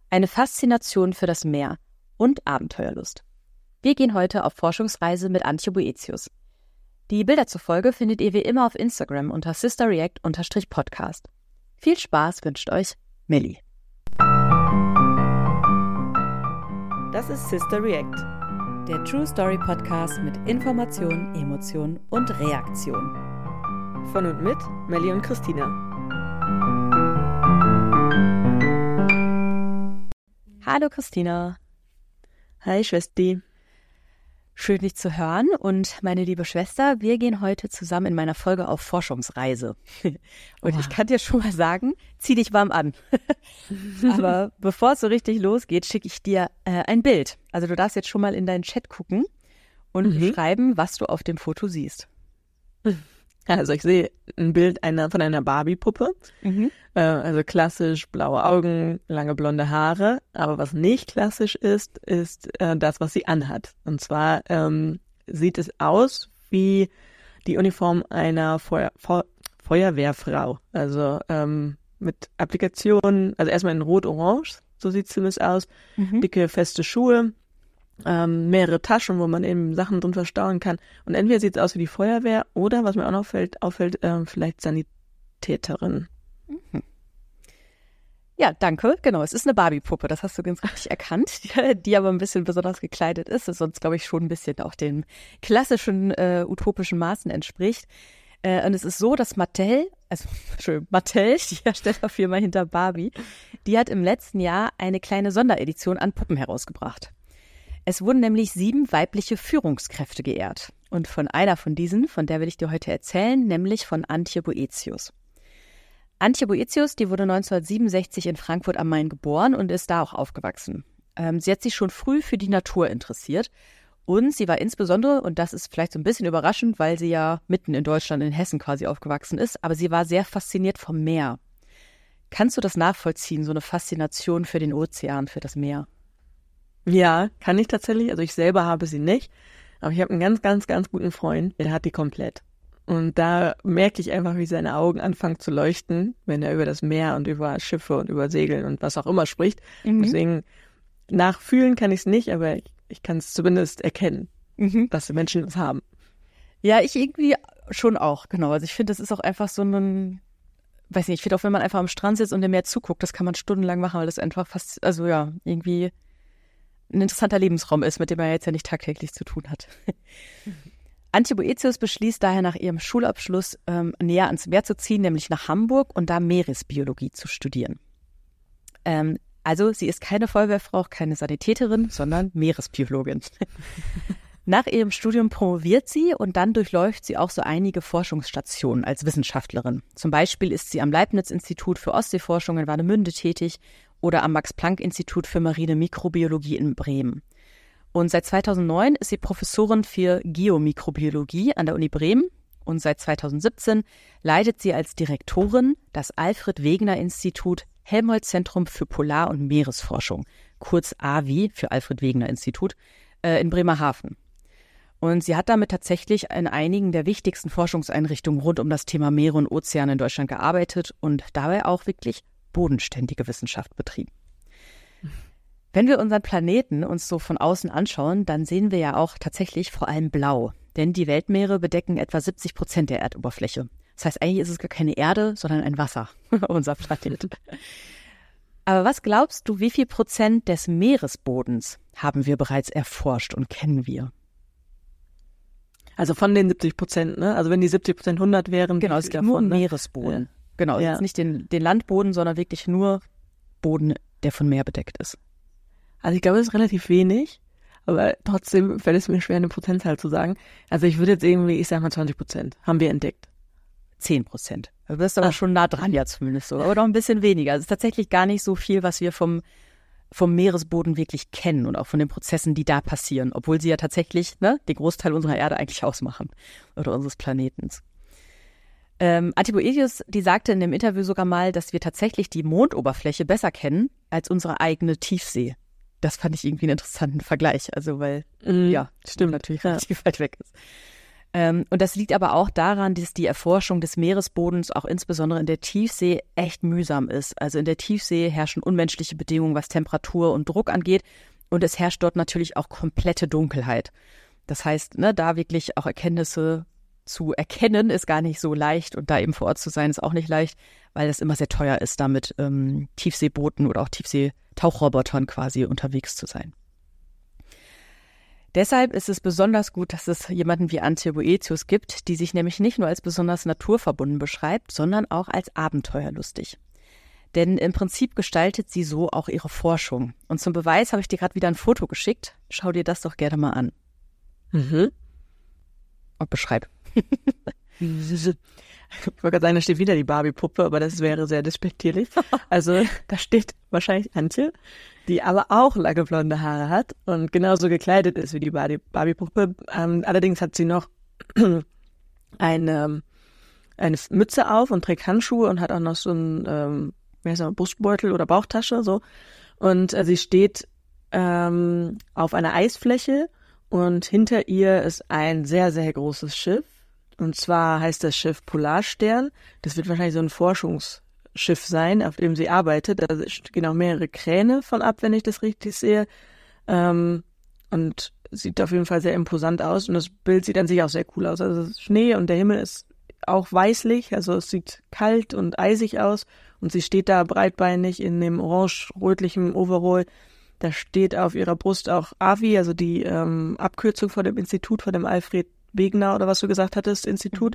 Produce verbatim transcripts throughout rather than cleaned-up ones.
eine Faszination für das Meer und Abenteuerlust. Wir gehen heute auf Forschungsreise mit Antje Boetius. Die Bilder zur Folge findet ihr wie immer auf Instagram unter sisterreact-podcast. Viel Spaß wünscht euch Millie. Das ist Sister React, der True Story Podcast mit Information, Emotion und Reaktion. Von und mit Melli und Christina. Hallo Christina. Hi Schwesti. Schön, dich zu hören. Und meine liebe Schwester, wir gehen heute zusammen in meiner Folge auf Forschungsreise. Und oh. Ich kann dir schon mal sagen, zieh dich warm an. Aber bevor es so richtig losgeht, schicke ich dir äh, ein Bild. Also du darfst jetzt schon mal in deinen Chat gucken und mhm. beschreiben, was du auf dem Foto siehst. Also ich sehe ein Bild einer, von einer Barbie-Puppe. Mhm. Äh, also klassisch blaue Augen, lange blonde Haare. Aber was nicht klassisch ist, ist äh, das, was sie anhat. Und zwar ähm, sieht es aus wie die Uniform einer Feuer, Feu- Feuerwehrfrau. Also ähm, mit Applikationen, also erstmal in rot-orange, so sieht es zumindest aus. Mhm. Dicke, feste Schuhe. Ähm, mehrere Taschen, wo man eben Sachen drin verstauen kann. Und entweder sieht es aus wie die Feuerwehr oder, was mir auch noch auffällt, auffällt ähm, vielleicht Sanitäterin. Mhm. Ja, danke. Genau, es ist eine Barbie-Puppe, das hast du ganz richtig erkannt, die, die aber ein bisschen besonders gekleidet ist, das sonst, glaube ich, schon ein bisschen auch den klassischen äh, utopischen Maßen entspricht. Äh, und es ist so, dass Mattel, also schön, Mattel, die Herstellerfirma hinter Barbie, die hat im letzten Jahr eine kleine Sonderedition an Puppen herausgebracht. Es wurden nämlich sieben weibliche Führungskräfte geehrt. Und von einer von diesen, von der will ich dir heute erzählen, nämlich von Antje Boetius. Antje Boetius, die wurde neunzehnhundertsiebenundsechzig in Frankfurt am Main geboren und ist da auch aufgewachsen. Ähm, sie hat sich schon früh für die Natur interessiert. Und sie war insbesondere, und das ist vielleicht so ein bisschen überraschend, weil sie ja mitten in Deutschland, in Hessen quasi aufgewachsen ist, aber sie war sehr fasziniert vom Meer. Kannst du das nachvollziehen, so eine Faszination für den Ozean, für das Meer? Ja, kann ich tatsächlich. Also ich selber habe sie nicht. Aber ich habe einen ganz, ganz, ganz guten Freund, der hat die komplett. Und da merke ich einfach, wie seine Augen anfangen zu leuchten, wenn er über das Meer und über Schiffe und über Segeln und was auch immer spricht. Mhm. Deswegen nachfühlen kann ich es nicht, aber ich, ich kann es zumindest erkennen, mhm. dass die Menschen das haben. Ja, ich irgendwie schon auch, genau. Also ich finde, das ist auch einfach so ein, weiß nicht, ich finde auch, wenn man einfach am Strand sitzt und dem Meer zuguckt, das kann man stundenlang machen, weil das einfach fast, also ja, irgendwie ein interessanter Lebensraum ist, mit dem er jetzt ja nicht tagtäglich zu tun hat. Mhm. Antje Boetius beschließt daher nach ihrem Schulabschluss ähm, näher ans Meer zu ziehen, nämlich nach Hamburg und da Meeresbiologie zu studieren. Ähm, also sie ist keine Feuerwehrfrau, keine Sanitäterin, sondern Meeresbiologin. Nach ihrem Studium promoviert sie und dann durchläuft sie auch so einige Forschungsstationen als Wissenschaftlerin. Zum Beispiel ist sie am Leibniz-Institut für Ostseeforschung in Warnemünde tätig oder am Max-Planck-Institut für marine Mikrobiologie in Bremen. Und seit zweitausendneun ist sie Professorin für Geomikrobiologie an der Uni Bremen und seit zweitausendsiebzehn leitet sie als Direktorin das Alfred-Wegener-Institut Helmholtz-Zentrum für Polar- und Meeresforschung, kurz A W I für Alfred-Wegener-Institut, äh, in Bremerhaven. Und sie hat damit tatsächlich in einigen der wichtigsten Forschungseinrichtungen rund um das Thema Meere und Ozeane in Deutschland gearbeitet und dabei auch wirklich bodenständige Wissenschaft betrieben. Wenn wir unseren Planeten uns so von außen anschauen, dann sehen wir ja auch tatsächlich vor allem blau. Denn die Weltmeere bedecken etwa siebzig Prozent der Erdoberfläche. Das heißt, eigentlich ist es gar keine Erde, sondern ein Wasser, unser Planet. Aber was glaubst du, wie viel Prozent des Meeresbodens haben wir bereits erforscht und kennen wir? Also von den siebzig Prozent, ne? Also wenn die siebzig Prozent hundert wären. Genau, es geht nur um ne? Meeresboden. Ja. Genau, ja. Jetzt nicht den, den Landboden, sondern wirklich nur Boden, der von Meer bedeckt ist. Also ich glaube, das ist relativ wenig, aber trotzdem fällt es mir schwer, eine Prozentzahl zu sagen. Also ich würde jetzt irgendwie, ich sag mal zwanzig Prozent haben wir entdeckt. zehn Prozent. Du bist aber Ach. schon nah dran ja zumindest so, aber doch ein bisschen weniger. Also es ist tatsächlich gar nicht so viel, was wir vom, vom Meeresboden wirklich kennen und auch von den Prozessen, die da passieren, obwohl sie ja tatsächlich ne, den Großteil unserer Erde eigentlich ausmachen oder unseres Planetens. Ähm, Antje Boetius, die sagte in dem Interview sogar mal, dass wir tatsächlich die Mondoberfläche besser kennen als unsere eigene Tiefsee. Das fand ich irgendwie einen interessanten Vergleich, also weil, mhm, ja, stimmt natürlich, relativ ja. weit weg ist. Ähm, und das liegt aber auch daran, dass die Erforschung des Meeresbodens auch insbesondere in der Tiefsee echt mühsam ist. Also in der Tiefsee herrschen unmenschliche Bedingungen, was Temperatur und Druck angeht. Und es herrscht dort natürlich auch komplette Dunkelheit. Das heißt, ne, da wirklich auch Erkenntnisse zu erkennen, ist gar nicht so leicht. Und da eben vor Ort zu sein, ist auch nicht leicht, weil es immer sehr teuer ist, da mit ähm, Tiefseebooten oder auch Tiefseetauchrobotern quasi unterwegs zu sein. Deshalb ist es besonders gut, dass es jemanden wie Antje Boëthius gibt, die sich nämlich nicht nur als besonders naturverbunden beschreibt, sondern auch als abenteuerlustig. Denn im Prinzip gestaltet sie so auch ihre Forschung. Und zum Beweis habe ich dir gerade wieder ein Foto geschickt. Schau dir das doch gerne mal an. Mhm. Und beschreib. Ich wollte gerade sagen, da steht wieder die Barbie-Puppe, aber das wäre sehr despektierlich. Also da steht wahrscheinlich Antje, die aber auch lange blonde Haare hat und genauso gekleidet ist wie die Barbie-Puppe. Ähm, allerdings hat sie noch eine, eine Mütze auf und trägt Handschuhe und hat auch noch so einen ähm, wie heißt das, Brustbeutel oder Bauchtasche so. Und äh, sie steht ähm, auf einer Eisfläche und hinter ihr ist ein sehr, sehr großes Schiff. Und zwar heißt das Schiff Polarstern. Das wird wahrscheinlich so ein Forschungsschiff sein, auf dem sie arbeitet. Da gehen auch mehrere Kräne von ab, wenn ich das richtig sehe. Ähm, und sieht auf jeden Fall sehr imposant aus. Und das Bild sieht an sich auch sehr cool aus. Also es ist Schnee und der Himmel ist auch weißlich. Also es sieht kalt und eisig aus. Und sie steht da breitbeinig in dem orange-rötlichen Overall. Da steht auf ihrer Brust auch A V I, also die ähm, Abkürzung von dem Institut, von dem Alfred Wegener oder was du gesagt hattest, Institut.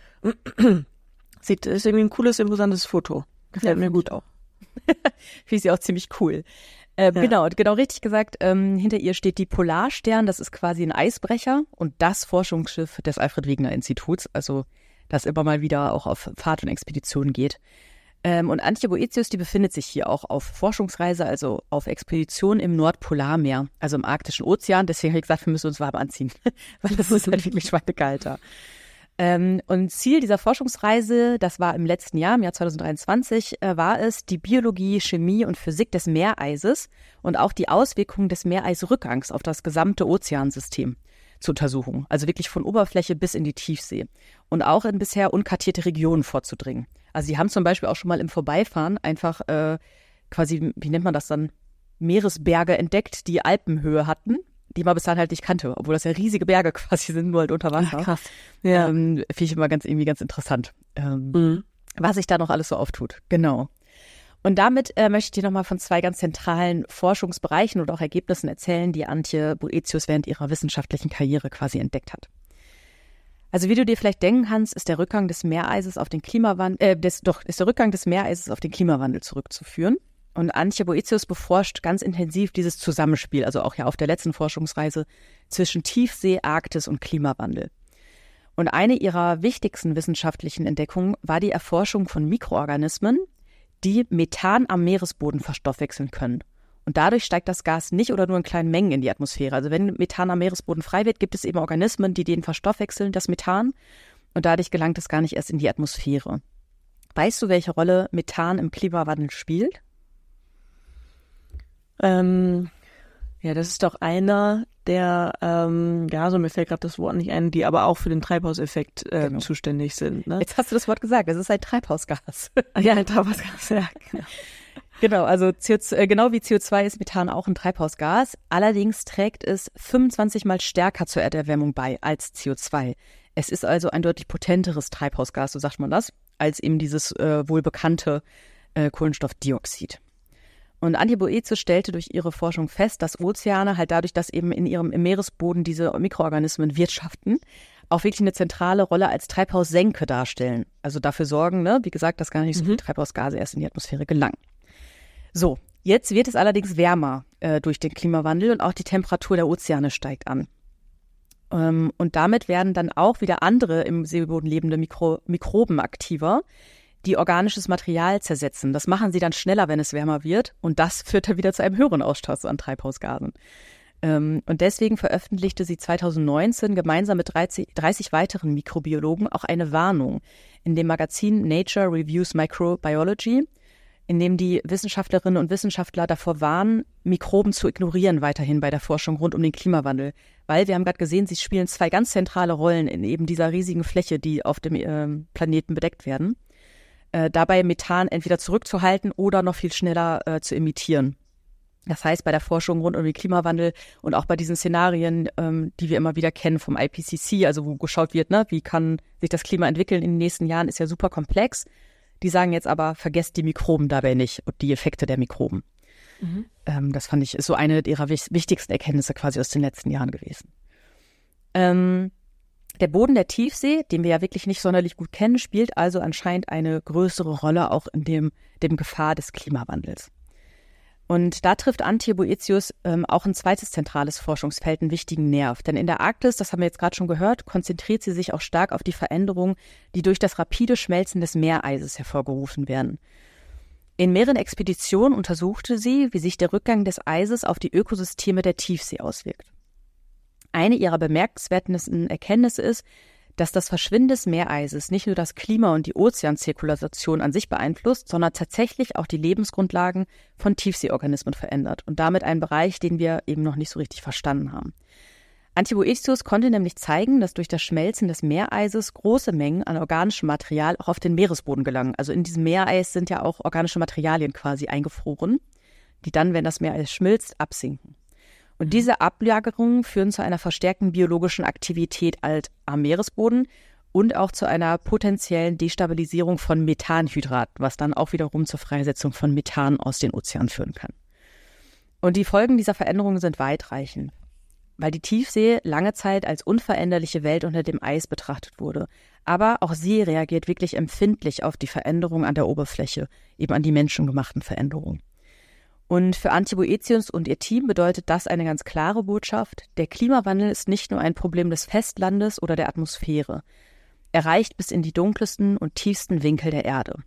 Sieht, ist irgendwie ein cooles, imposantes Foto. Gefällt ja, mir gut auch. Finde ich sie auch ziemlich cool. Äh, ja. Genau, genau richtig gesagt, ähm, hinter ihr steht die Polarstern, das ist quasi ein Eisbrecher und das Forschungsschiff des Alfred Wegener Instituts, also das immer mal wieder auch auf Fahrt und Expeditionen geht. Ähm, und Antje Boëthius, die befindet sich hier auch auf Forschungsreise, also auf Expedition im Nordpolarmeer, also im arktischen Ozean. Deswegen habe ich gesagt, wir müssen uns warm anziehen, weil das ist halt wirklich schweinekalt da. Ähm, und Ziel dieser Forschungsreise, das war im letzten Jahr, im Jahr zwanzig dreiundzwanzig, äh, war es, die Biologie, Chemie und Physik des Meereises und auch die Auswirkungen des Meereisrückgangs auf das gesamte Ozeansystem zu untersuchen. Also wirklich von Oberfläche bis in die Tiefsee und auch in bisher unkartierte Regionen vorzudringen. Also sie haben zum Beispiel auch schon mal im Vorbeifahren einfach äh, quasi, wie nennt man das dann, Meeresberge entdeckt, die Alpenhöhe hatten, die man bis dahin halt nicht kannte, obwohl das ja riesige Berge quasi sind, nur halt unter Wasser. Ach, krass. Ja. Ähm, finde ich immer ganz irgendwie ganz interessant, ähm, mhm. was sich da noch alles so auftut. Genau. Und damit äh, möchte ich dir nochmal von zwei ganz zentralen Forschungsbereichen und auch Ergebnissen erzählen, die Antje Boëthius während ihrer wissenschaftlichen Karriere quasi entdeckt hat. Also wie du dir vielleicht denken kannst, ist der Rückgang des Meereises auf den Klimawandel, äh, des, doch, ist der Rückgang des Meereises auf den Klimawandel zurückzuführen. Und Antje Boëthius beforscht ganz intensiv dieses Zusammenspiel, also auch ja auf der letzten Forschungsreise, zwischen Tiefsee, Arktis und Klimawandel. Und eine ihrer wichtigsten wissenschaftlichen Entdeckungen war die Erforschung von Mikroorganismen, die Methan am Meeresboden verstoffwechseln können. Und dadurch steigt das Gas nicht oder nur in kleinen Mengen in die Atmosphäre. Also wenn Methan am Meeresboden frei wird, gibt es eben Organismen, die den verstoffwechseln, das Methan. Und dadurch gelangt es gar nicht erst in die Atmosphäre. Weißt du, welche Rolle Methan im Klimawandel spielt? Ähm, ja, das ist doch einer der ähm, Gase, mir fällt gerade das Wort nicht ein, die aber auch für den Treibhauseffekt äh, genau. zuständig sind. Ne? Jetzt hast du das Wort gesagt, es ist ein Treibhausgas. Ja, ein Treibhausgas, ja. Genau. Genau, also C O zwei, genau wie C O zwei ist Methan auch ein Treibhausgas. Allerdings trägt es fünfundzwanzig Mal stärker zur Erderwärmung bei als C O zwei. Es ist also ein deutlich potenteres Treibhausgas, so sagt man das, als eben dieses äh, wohlbekannte äh, Kohlenstoffdioxid. Und Antje Boëthius stellte durch ihre Forschung fest, dass Ozeane halt dadurch, dass eben in ihrem im Meeresboden diese Mikroorganismen wirtschaften, auch wirklich eine zentrale Rolle als Treibhaussenke darstellen. Also dafür sorgen, ne, wie gesagt, dass gar nicht so viele mhm. Treibhausgase erst in die Atmosphäre gelangen. So, jetzt wird es allerdings wärmer äh, durch den Klimawandel und auch die Temperatur der Ozeane steigt an. Ähm, und damit werden dann auch wieder andere im Seeboden lebende Mikro- Mikroben aktiver, die organisches Material zersetzen. Das machen sie dann schneller, wenn es wärmer wird. Und das führt dann wieder zu einem höheren Ausstoß an Treibhausgasen. Ähm, und deswegen veröffentlichte sie zweitausendneunzehn gemeinsam mit dreißig, dreißig weiteren Mikrobiologen auch eine Warnung in dem Magazin Nature Reviews Microbiology, in dem die Wissenschaftlerinnen und Wissenschaftler davor warnen, Mikroben zu ignorieren weiterhin bei der Forschung rund um den Klimawandel. Weil wir haben gerade gesehen, sie spielen zwei ganz zentrale Rollen in eben dieser riesigen Fläche, die auf dem äh, Planeten bedeckt werden. Äh, dabei Methan entweder zurückzuhalten oder noch viel schneller äh, zu emittieren. Das heißt, bei der Forschung rund um den Klimawandel und auch bei diesen Szenarien, ähm, die wir immer wieder kennen vom I P C C, also wo geschaut wird, ne, wie kann sich das Klima entwickeln in den nächsten Jahren, ist ja super komplex. Die sagen jetzt aber, vergesst die Mikroben dabei nicht und die Effekte der Mikroben. Mhm. Ähm, das fand ich, ist so eine ihrer wichtigsten Erkenntnisse quasi aus den letzten Jahren gewesen. Ähm, der Boden der Tiefsee, den wir ja wirklich nicht sonderlich gut kennen, spielt also anscheinend eine größere Rolle auch in dem, dem Gefahr des Klimawandels. Und da trifft Antje Boetius ähm, auch ein zweites zentrales Forschungsfeld, einen wichtigen Nerv. Denn in der Arktis, das haben wir jetzt gerade schon gehört, konzentriert sie sich auch stark auf die Veränderungen, die durch das rapide Schmelzen des Meereises hervorgerufen werden. In mehreren Expeditionen untersuchte sie, wie sich der Rückgang des Eises auf die Ökosysteme der Tiefsee auswirkt. Eine ihrer bemerkenswerten Erkenntnisse ist, dass das Verschwinden des Meereises nicht nur das Klima und die Ozeanzirkulation an sich beeinflusst, sondern tatsächlich auch die Lebensgrundlagen von Tiefseeorganismen verändert und damit einen Bereich, den wir eben noch nicht so richtig verstanden haben. Antje Boetius konnte nämlich zeigen, dass durch das Schmelzen des Meereises große Mengen an organischem Material auch auf den Meeresboden gelangen. Also in diesem Meereis sind ja auch organische Materialien quasi eingefroren, die dann, wenn das Meereis schmilzt, absinken. Und diese Ablagerungen führen zu einer verstärkten biologischen Aktivität halt am Meeresboden und auch zu einer potenziellen Destabilisierung von Methanhydraten, was dann auch wiederum zur Freisetzung von Methan aus den Ozeanen führen kann. Und die Folgen dieser Veränderungen sind weitreichend, weil die Tiefsee lange Zeit als unveränderliche Welt unter dem Eis betrachtet wurde. Aber auch sie reagiert wirklich empfindlich auf die Veränderungen an der Oberfläche, eben an die menschengemachten Veränderungen. Und für Antje Boetius und ihr Team bedeutet das eine ganz klare Botschaft: Der Klimawandel ist nicht nur ein Problem des Festlandes oder der Atmosphäre. Er reicht bis in die dunkelsten und tiefsten Winkel der Erde.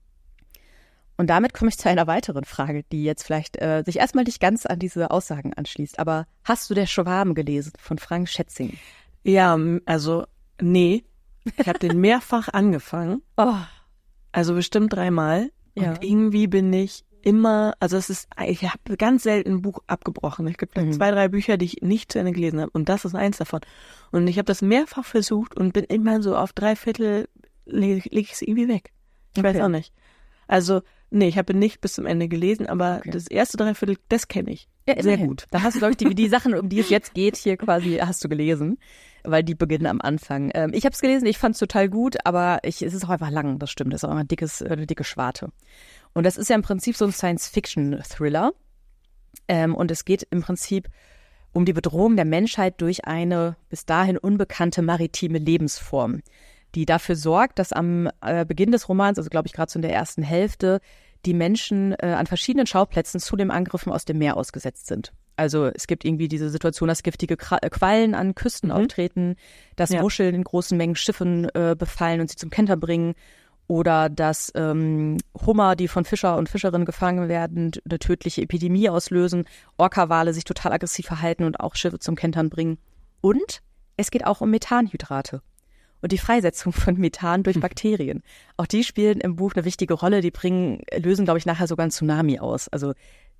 Und damit komme ich zu einer weiteren Frage, die jetzt vielleicht äh, sich erstmal nicht ganz an diese Aussagen anschließt. Aber hast du Der Schwarm gelesen von Frank Schätzing? Ja, also nee. Ich habe den mehrfach angefangen. Oh. Also bestimmt dreimal. Ja. Und irgendwie bin ich immer, also es ist, ich habe ganz selten ein Buch abgebrochen. Es gibt mhm. zwei, drei Bücher, die ich nicht zu Ende gelesen habe und das ist eins davon. Und ich habe das mehrfach versucht und bin immer so auf drei Viertel, lege leg ich es irgendwie weg. Ich okay. weiß auch nicht. Also, nee, ich habe nicht bis zum Ende gelesen, aber okay. das erste Dreiviertel, das kenne ich. Ja, sehr gut. Da hast du, glaube ich, die, die Sachen, um die es jetzt geht, hier quasi hast du gelesen, weil die beginnen am Anfang. Ähm, ich habe es gelesen, ich fand es total gut, aber ich, es ist auch einfach lang, das stimmt. Das ist auch ein dickes, eine dicke Schwarte. Und das ist ja im Prinzip so ein Science-Fiction-Thriller. Ähm, und es geht im Prinzip um die Bedrohung der Menschheit durch eine bis dahin unbekannte maritime Lebensform, die dafür sorgt, dass am äh, Beginn des Romans, also glaube ich gerade so in der ersten Hälfte, die Menschen äh, an verschiedenen Schauplätzen zu den Angriffen aus dem Meer ausgesetzt sind. Also es gibt irgendwie diese Situation, dass giftige Quallen an Küsten mhm. auftreten, dass ja. Muscheln in großen Mengen Schiffen äh, befallen und sie zum Kentern bringen. Oder dass ähm, Hummer, die von Fischer und Fischerinnen gefangen werden, eine tödliche Epidemie auslösen, Orca-Wale sich total aggressiv verhalten und auch Schiffe zum Kentern bringen. Und es geht auch um Methanhydrate und die Freisetzung von Methan durch Bakterien. Auch die spielen im Buch eine wichtige Rolle. Die bringen, lösen, glaube ich, nachher sogar einen Tsunami aus. Also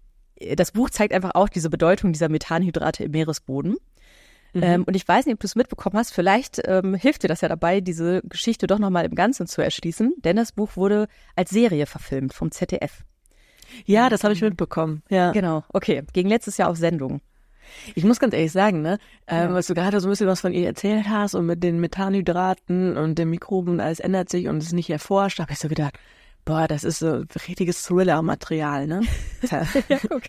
das Buch zeigt einfach auch diese Bedeutung dieser Methanhydrate im Meeresboden. Mhm. Ähm, und ich weiß nicht, ob du es mitbekommen hast, vielleicht ähm, hilft dir das ja dabei, diese Geschichte doch nochmal im Ganzen zu erschließen, denn das Buch wurde als Serie verfilmt vom Z D F. Ja, das habe ich mitbekommen. Ja. Genau, okay, ging letztes Jahr auf Sendung. Ich muss ganz ehrlich sagen, ne, ähm, Ja. was du gerade so ein bisschen was von ihr erzählt hast und mit den Methanhydraten und den Mikroben und alles ändert sich und es ist nicht erforscht, da habe ich so gedacht, boah, das ist so richtiges Thriller-Material, ne? Ja, guck.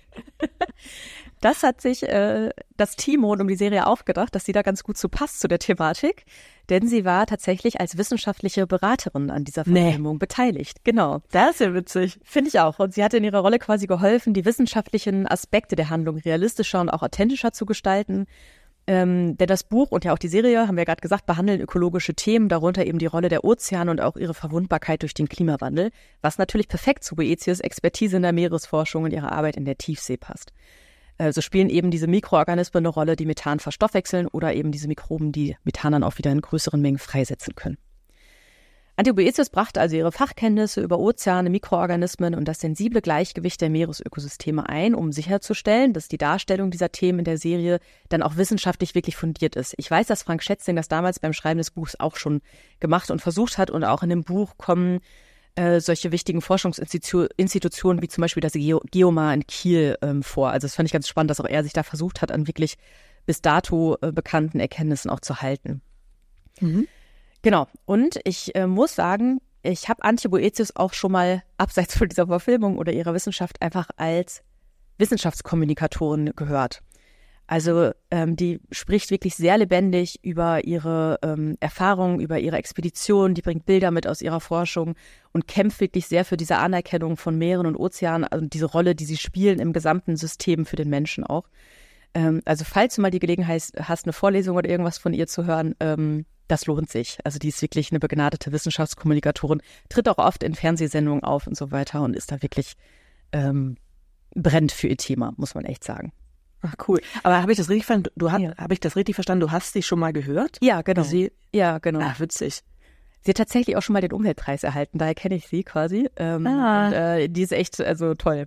Das hat sich äh, das Team rund um die Serie aufgedacht, dass sie da ganz gut zu passt zu der Thematik, denn sie war tatsächlich als wissenschaftliche Beraterin an dieser Verfilmung nee. beteiligt. Genau. Das ist ja witzig. Finde ich auch. Und sie hat in ihrer Rolle quasi geholfen, die wissenschaftlichen Aspekte der Handlung realistischer und auch authentischer zu gestalten. Ähm, denn das Buch und ja auch die Serie, haben wir gerade gesagt, behandeln ökologische Themen, darunter eben die Rolle der Ozeane und auch ihre Verwundbarkeit durch den Klimawandel, was natürlich perfekt zu Boetius' Expertise in der Meeresforschung und ihrer Arbeit in der Tiefsee passt. So spielen eben diese Mikroorganismen eine Rolle, die Methan verstoffwechseln oder eben diese Mikroben, die Methan dann auch wieder in größeren Mengen freisetzen können. Antje Boëthius brachte also ihre Fachkenntnisse über Ozeane, Mikroorganismen und das sensible Gleichgewicht der Meeresökosysteme ein, um sicherzustellen, dass die Darstellung dieser Themen in der Serie dann auch wissenschaftlich wirklich fundiert ist. Ich weiß, dass Frank Schätzing das damals beim Schreiben des Buchs auch schon gemacht und versucht hat, und auch in dem Buch kommen äh, solche wichtigen Forschungsinstitutionen wie zum Beispiel das Geo- Geomar in Kiel ähm, vor. Also das fand ich ganz spannend, dass auch er sich da versucht hat, an wirklich bis dato äh, bekannten Erkenntnissen auch zu halten. Mhm. Genau. Und ich äh, muss sagen, ich habe Antje Boëthius auch schon mal abseits von dieser Verfilmung oder ihrer Wissenschaft einfach als Wissenschaftskommunikatorin gehört. Also ähm, die spricht wirklich sehr lebendig über ihre ähm, Erfahrungen, über ihre Expedition, die bringt Bilder mit aus ihrer Forschung und kämpft wirklich sehr für diese Anerkennung von Meeren und Ozeanen, also diese Rolle, die sie spielen im gesamten System für den Menschen auch. Ähm, also falls du mal die Gelegenheit hast, eine Vorlesung oder irgendwas von ihr zu hören, ähm, das lohnt sich. Also die ist wirklich eine begnadete Wissenschaftskommunikatorin, tritt auch oft in Fernsehsendungen auf und so weiter und ist da wirklich ähm, brennt für ihr Thema, muss man echt sagen. Ach, cool. Aber habe ich das richtig verstanden? Du hast, Ja. habe ich das richtig verstanden? Du hast sie schon mal gehört? Ja, genau. Sie, ja, genau. ah, witzig. Sie hat tatsächlich auch schon mal den Umweltpreis erhalten, daher kenne ich sie quasi. Ähm, Ah. und, äh, die ist echt also toll.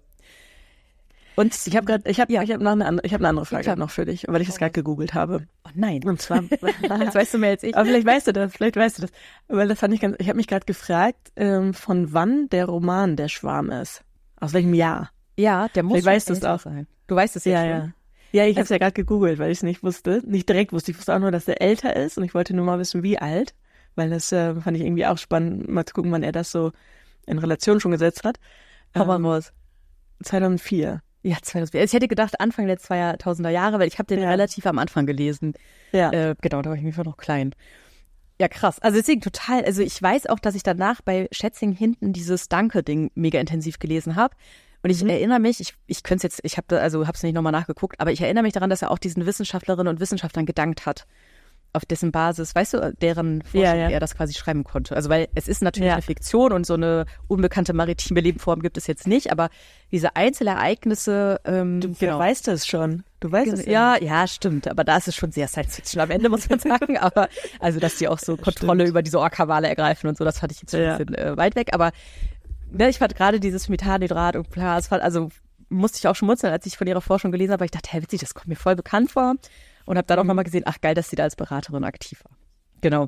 Und ich habe gerade, ich habe, Ja. ich habe noch eine andere, ich habe eine andere Frage Klar. noch für dich, weil ich das gerade gegoogelt habe. Oh nein. Und zwar, Das weißt du mehr als ich. aber vielleicht weißt du das, vielleicht weißt du das, weil das fand ich ganz. Ich habe mich gerade gefragt, ähm, von wann der Roman Der Schwarm ist, aus welchem Jahr? Ja, der muss Vielleicht weißt schon du's älter auch. sein. Du weißt es jetzt Ja, schon. ja. Ja, ich habe es ja gerade gegoogelt, weil ich es nicht wusste, nicht direkt wusste. Ich wusste auch nur, dass er älter ist und ich wollte nur mal wissen, wie alt, weil das äh, fand ich irgendwie auch spannend, mal zu gucken, wann er das so in Relation schon gesetzt hat. Hau mal Ähm, raus. zweitausendvier. Ja, zweitausend. Ich hätte gedacht Anfang der zweitausender Jahre, weil ich habe den Ja. relativ am Anfang gelesen. Ja. Äh, genau, da war ich mir noch klein. Ja, krass. Also deswegen total, also ich weiß auch, dass ich danach bei Schätzing hinten dieses Danke-Ding mega intensiv gelesen habe. Und ich Mhm. erinnere mich, ich, ich könnte es jetzt, ich habe also habe es nicht nochmal nachgeguckt, aber ich erinnere mich daran, dass er auch diesen Wissenschaftlerinnen und Wissenschaftlern gedankt hat, auf dessen Basis, weißt du, deren Forschung Ja, ja. er das quasi schreiben konnte. Also weil es ist natürlich Ja. eine Fiktion und so eine unbekannte maritime Lebensform gibt es jetzt nicht, aber diese Einzelereignisse, ähm, Du genau. weißt es schon. Du weißt es Ja, ja, stimmt. Aber da ist es schon sehr Science-Fiction am Ende, muss man sagen. Aber also, dass die auch so Kontrolle Stimmt. über diese Orca-Wale ergreifen und so, das fand ich jetzt schon Ja. ein bisschen äh, weit weg. Aber ne, ich fand gerade dieses Methanhydrat und klar, es fand, also musste ich auch schmunzeln, als ich von ihrer Forschung gelesen habe, weil ich dachte, hey, witzig, das kommt mir voll bekannt vor. Und habe dann auch nochmal gesehen, ach geil, dass sie da als Beraterin aktiv war. Genau.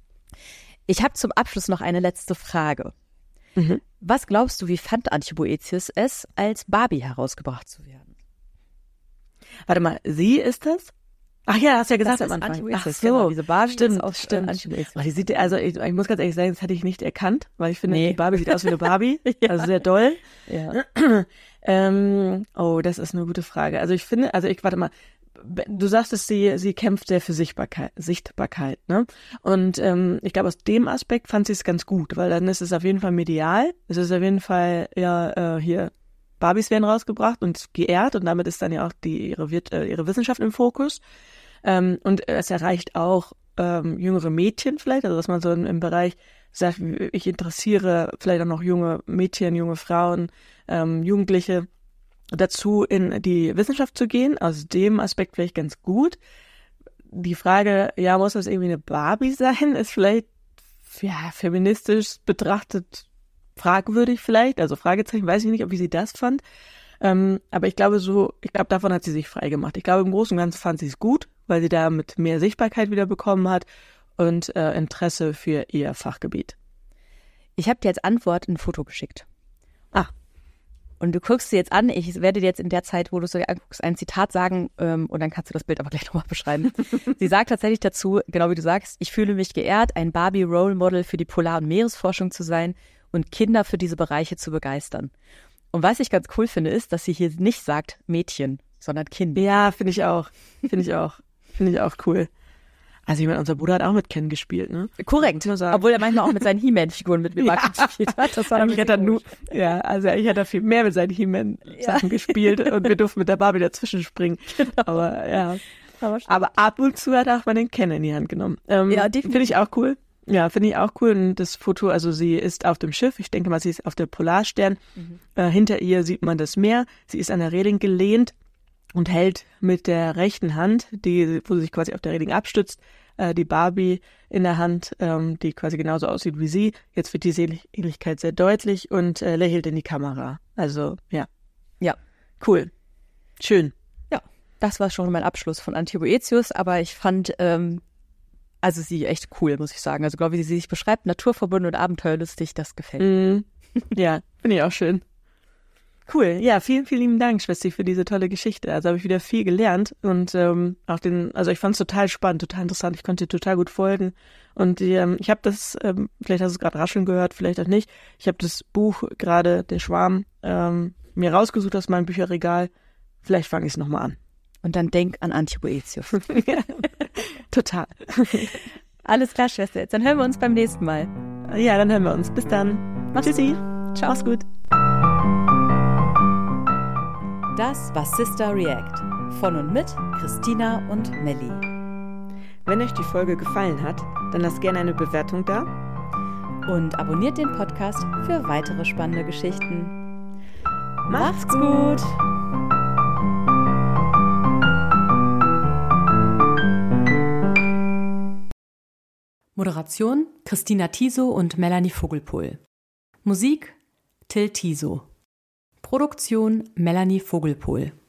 Ich habe zum Abschluss noch eine letzte Frage. Mhm. Was glaubst du, wie fand Antje Boëthius es, als Barbie herausgebracht zu werden? Warte mal, sie ist das? Ach ja, hast ja gesagt Das am ist Anfang. Antje Boëthius, Ach so, genau. Diese Barbie stimmt, ist aus, äh, stimmt. Antje Boëthius. Oh, die sieht, also ich, ich muss ganz ehrlich sagen, das hätte ich nicht erkannt, weil ich finde, Nee. die Barbie sieht aus wie eine Barbie, Ja. also sehr doll. Ja. Ähm, oh, das ist eine gute Frage. Also ich finde, also ich, warte mal, du sagst es, sie, sie kämpft sehr für Sichtbarkeit, Sichtbarkeit, ne? Und ähm, ich glaube, aus dem Aspekt fand sie es ganz gut, weil dann ist es auf jeden Fall medial, es ist auf jeden Fall, ja, äh, hier, Barbies werden rausgebracht und geehrt und damit ist dann ja auch die ihre, Wirt- äh, ihre Wissenschaft im Fokus. Ähm, und es erreicht auch ähm, jüngere Mädchen vielleicht, also dass man so im, im Bereich sagt, ich interessiere vielleicht auch noch junge Mädchen, junge Frauen, ähm, Jugendliche dazu, in die Wissenschaft zu gehen. Aus dem Aspekt vielleicht ganz gut. Die Frage, ja, muss das irgendwie eine Barbie sein, ist vielleicht, ja, feministisch betrachtet fragwürdig vielleicht. Also Fragezeichen, weiß ich nicht, ob wie sie das fand. Ähm, aber ich glaube so, ich glaube, davon hat sie sich frei gemacht. Ich glaube, im Großen und Ganzen fand sie es gut, weil sie damit mehr Sichtbarkeit wieder bekommen hat und äh, Interesse für ihr Fachgebiet. Ich habe dir als Antwort ein Foto geschickt. Ah. Und du guckst dir jetzt an, ich werde dir jetzt in der Zeit, wo du es dir anguckst, ein Zitat sagen ähm, und dann kannst du das Bild aber gleich nochmal beschreiben. Sie sagt tatsächlich dazu, genau wie du sagst, ich fühle mich geehrt, ein Barbie-Role-Model für die Polar- und Meeresforschung zu sein und Kinder für diese Bereiche zu begeistern. Und was ich ganz cool finde, ist, dass sie hier nicht sagt Mädchen, sondern Kind. Ja, finde ich auch. Finde ich auch. Finde ich auch cool. Also ich meine, unser Bruder hat auch mit Ken gespielt, ne? Korrekt, Nur sagen. obwohl er manchmal auch mit seinen He-Man-Figuren mit mir Ja. gespielt hat. Das war Eigentlich hat er nur, komisch. ja, also ich hatte viel mehr mit seinen He-Man-Sachen gespielt und wir durften mit der Barbie dazwischen springen. Genau. Aber ja. Aber Aber ab und zu hat auch mal den Ken in die Hand genommen. Ähm, Ja, definitiv. Finde ich auch cool. Ja, finde ich auch cool. Und das Foto, also sie ist auf dem Schiff. Ich denke mal, sie ist auf der Polarstern. Mhm. Äh, hinter ihr sieht man das Meer. Sie ist an der Reling gelehnt und hält mit der rechten Hand, die, wo sie sich quasi auf der Reling abstützt, äh, die Barbie in der Hand, ähm, die quasi genauso aussieht wie sie. Jetzt wird die Ähnlichkeit sehr deutlich und äh, lächelt in die Kamera. Also, ja. Ja. Cool. Schön. Ja, das war schon mein Abschluss von Antje Boëthius, aber ich fand, ähm, also sie echt cool, muss ich sagen. Also, glaube ich, wie sie sich beschreibt, naturverbunden und abenteuerlustig, das gefällt mir. Mm. Ja, finde ich auch schön. Cool, ja, vielen, vielen lieben Dank, Schwester, für diese tolle Geschichte. Also habe ich wieder viel gelernt und ähm, auch den, also ich fand es total spannend, total interessant. Ich konnte dir total gut folgen und ähm, ich habe das, ähm, vielleicht hast du es gerade rascheln gehört, vielleicht auch nicht. Ich habe das Buch gerade, Der Schwarm, ähm, mir rausgesucht aus meinem Bücherregal. Vielleicht fange ich es nochmal an. Und dann denk an Antje Boëthius. Ja, total. Alles klar, Schwester. Jetzt dann hören wir uns beim nächsten Mal. Ja, dann hören wir uns. Bis dann. Mach's Tschüssi. Gut. Ciao. Mach's gut. Das war Sister React von und mit Christina und Melli. Wenn euch die Folge gefallen hat, dann lasst gerne eine Bewertung da. Und abonniert den Podcast für weitere spannende Geschichten. Macht's gut! Moderation Christina Thiso und Melanie Vogelpohl. Musik Till Thiso. Produktion Melanie Vogelpohl.